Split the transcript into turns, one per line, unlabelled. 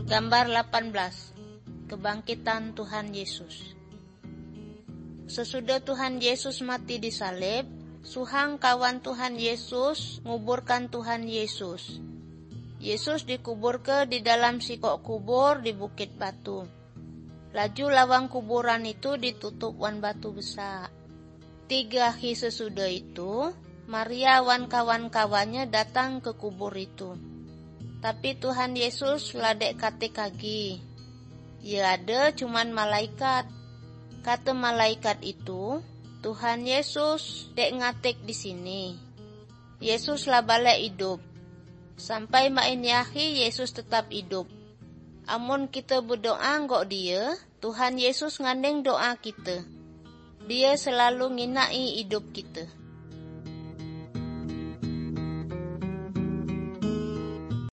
Gambar 18. Kebangkitan Tuhan Yesus. Sesudah Tuhan Yesus mati di salib, suhang kawan Tuhan Yesus nguburkan Tuhan Yesus. Yesus dikubur ke di dalam sikok kubur di bukit batu. Laju lawang kuburan itu ditutup wan batu besar. 3 hari sesudah itu, Maria wan kawan-kawannya datang ke kubur itu. Tapi Tuhan Yesus ladek kate kagi. Ya ada cuman malaikat. Kata malaikat itu, Tuhan Yesus dek ngatek di sini. Yesus lah balik hidup. Sampai main yahi Yesus tetap hidup. Amun kita berdoa ngok dia, Tuhan Yesus ngandeng doa kita. Dia selalu nginai hidup kita.